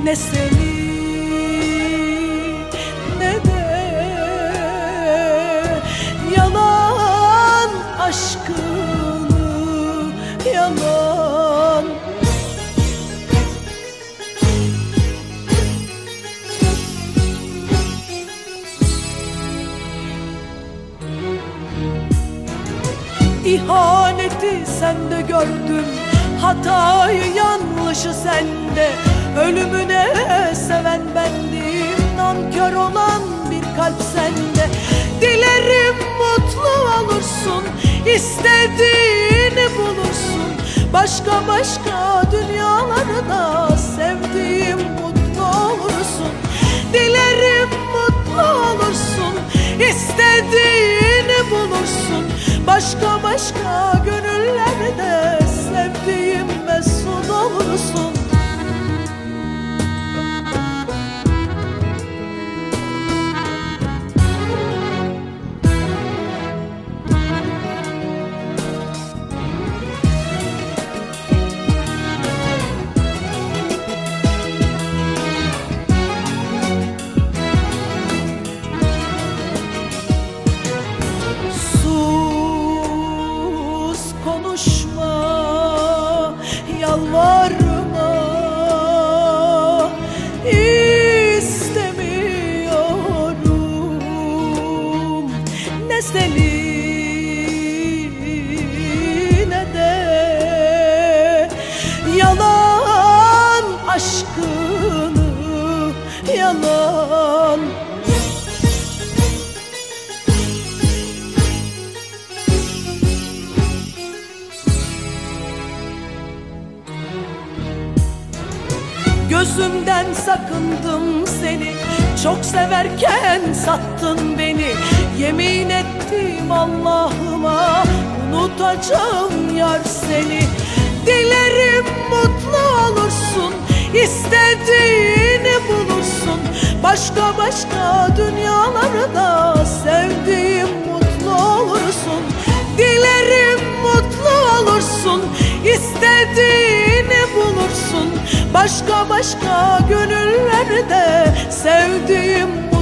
Ne seni ne de yalan aşkını, yalan. İhaneti sende gördüm, hatayı yanlışı sende. Ölümüne seven bendim, nankör olan bir kalp sende. Dilerim mutlu olursun, istediğini bulursun. Başka dünyalarda sevdiğim mutlu olursun. Dilerim mutlu olursun, istediğini bulursun. Başka gönüllerde sevdiğim mesut olursun. Konuşma, yalvarma, istemiyorum. Ne seni ne de yalan aşkını, yalan. Gözümden sakındım seni, çok severken sattın beni. Yemin ettim Allah'ıma, unutacağım yar seni. Dilerim mutlu olursun, istediğini bulursun. Başka dünyalarda sevdiğim mutlu olursun. Dilerim mutlu olursun, istediğini bulursun. Başka gönüllerde sevdiğim